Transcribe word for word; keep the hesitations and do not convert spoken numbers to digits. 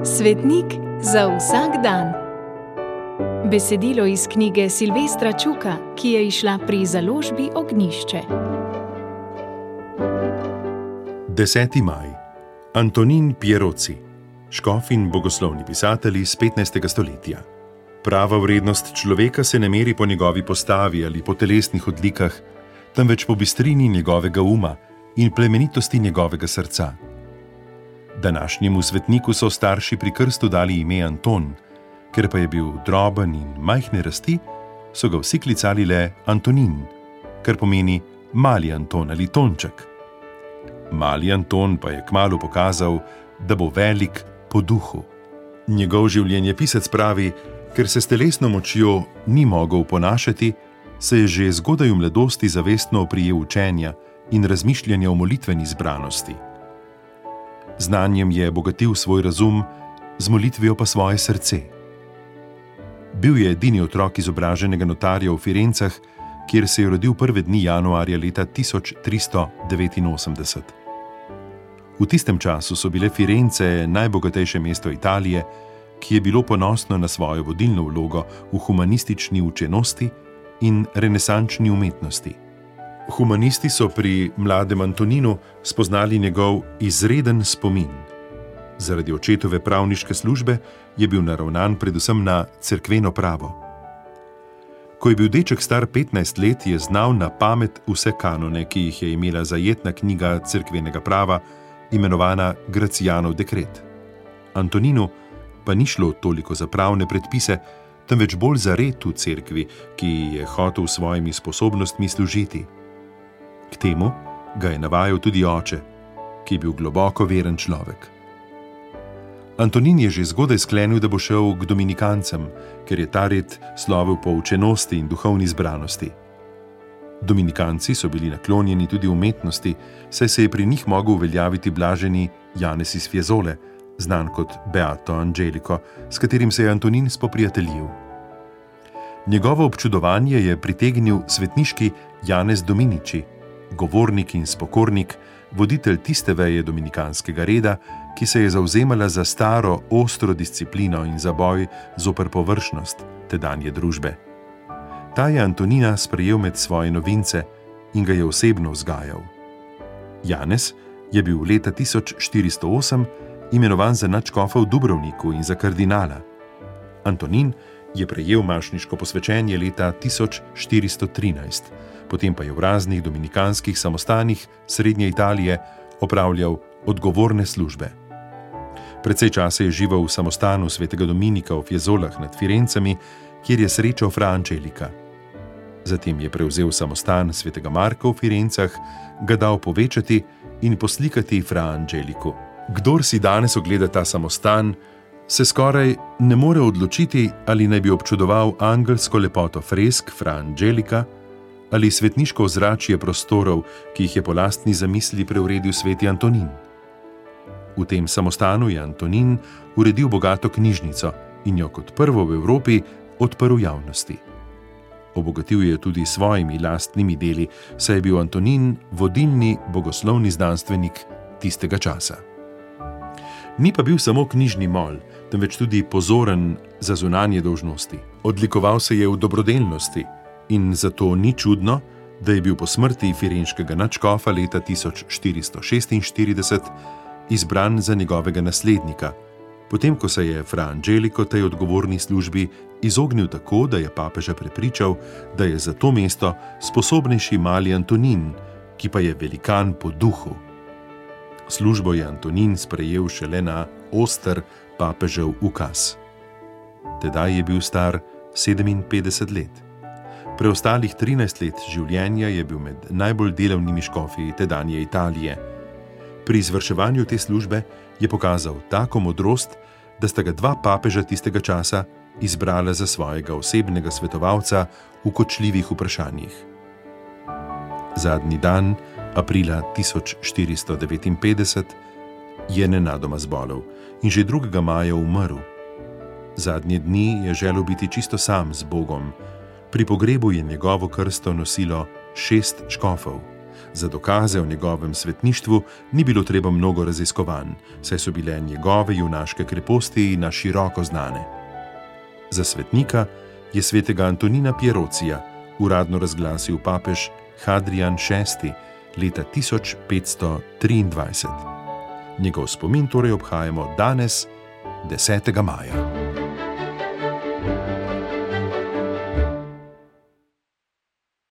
Svetnik za vsak dan. Besedilo iz knjige Silvestra Čuka, ki je izšla pri založbi Ognjišče. deseti maj. Antonin Pieroci, škof in bogoslovni pisatelj iz petnajstega stoletja. Prava vrednost človeka se ne meri po njegovi postavi ali po telesnih odlikah, temveč po bistrini njegovega uma in plemenitosti njegovega srca. Današnjemu svetniku so starši pri krstu dali ime Anton, ker pa je bil droben in majhne rasti, so ga vsi klicali le Antonin, kar pomeni mali Anton ali Tonček. Mali Anton pa je kmalu pokazal, da bo velik po duhu. Njegov življenjepisec pravi, ker se s telesno močjo ni mogel ponašati, se je že zgodaj v mladosti zavestno oprijel učenja in razmišljanja o molitveni zbranosti. Znanjem je bogatil svoj razum, z molitvijo pa svoje srce. Bil je edini otrok izobraženega notarja v Firencah, kjer se je rodil prve dni januarja leta tisoč tristo devetinosemdeset. V tistem času so bile Firence najbogatejše mesto Italije, ki je bilo ponosno na svojo vodilno vlogo v humanistični učenosti in renesančni umetnosti. Humanisti so pri mladem Antoninu spoznali njegov izreden spomin. Zaradi očetove pravniške službe je bil naravnan predvsem na cerkveno pravo. Ko je bil deček star petnajst let, je znal na pamet vse kanone, ki jih je imela zajetna knjiga cerkvenega prava, imenovana Gracijanov dekret. Antoninu pa ni šlo toliko za pravne predpise, temveč bolj za red v cerkvi, ki je hotel s svojimi sposobnostmi služiti. K temu ga je navajal tudi oče, ki je bil globoko veren človek. Antonin je že zgodaj sklenil, da bo šel k dominikancem, ker je ta red slovel po učenosti in duhovni zbranosti. Dominikanci so bili naklonjeni tudi umetnosti, saj se je pri njih mogel uveljaviti blaženi Janez iz Fiesole, znan kot Beato Angelico, s katerim se je Antonin spoprijateljil. Njegovo občudovanje je pritegnil svetniški Janez Dominici, govornik in spokornik, voditelj tiste veje dominikanskega reda, ki se je zavzemala za staro, ostro disciplino in za boj zoper površnost tedanje družbe. Ta je Antonina sprejel med svoje novince in ga je osebno vzgajal. Janez je bil leta tisoč štiristo osem imenovan za nadškofa v Dubrovniku in za kardinala. Antonin je prejel mašniško posvečenje leta tisoč štiristo trinajst, potem pa je v raznih dominikanskih samostanih srednje Italije opravljal odgovorne službe. Precej časa je živel v samostanu svetega Dominika v Fiesolah nad Firencami, kjer je srečal fra Angelica. Zatem je prevzel samostan svetega Marka v Firencah, ga dal povečati in poslikati fra Angeliku. Kdor si danes ogleda ta samostan, se skoraj ne more odločiti, ali naj bi občudoval angelsko lepoto fresk fra Angelica ali svetniško ozračje prostorov, ki jih je po lastni zamisli preuredil sveti Antonin. V tem samostanu je Antonin uredil bogato knjižnico in jo kot prvo v Evropi odprl javnosti. Obogatil je tudi s svojimi lastnimi deli, saj je bil Antonin vodilni bogoslovni znanstvenik tistega časa. Ni pa bil samo knjižni mol, temveč tudi pozoren za zunanje dolžnosti. Odlikoval se je v dobrodelnosti in zato ni čudno, da je bil po smrti firenškega nadškofa leta tisoč štiristo šestinštirideset izbran za njegovega naslednika, potem ko se je fra Angelico tej odgovorni službi izognil tako, da je papeža prepričal, da je za to mesto sposobnejši mali Antonin, ki pa je velikan po duhu. Službo je Antonin sprejel šele na oster papežev ukaz. Tedaj je bil star sedeminpetdeset let. Preostalih trinajst let življenja je bil med najbolj delavnimi škofi tedanje Italije. Pri izvrševanju te službe je pokazal tako modrost, da sta ga dva papeža tistega časa izbrala za svojega osebnega svetovalca v kočljivih vprašanjih. Zadnji dan, aprila tisoč štiristo devetinpetdeset, je nenadoma zbolel in že drugega maja umrl. Zadnje dni je želel biti čisto sam z Bogom. Pri pogrebu je njegovo krsto nosilo šest škofov, Za dokaze o njegovem svetništvu ni bilo treba mnogo raziskovanj, saj so bile njegove junaške kreposti na široko znane. Za svetnika je svetega Antonina Pierocija uradno razglasil papež Hadrian šesti leta tisoč petsto triindvajset. Njegov spomin torej obhajamo danes, desetega maja.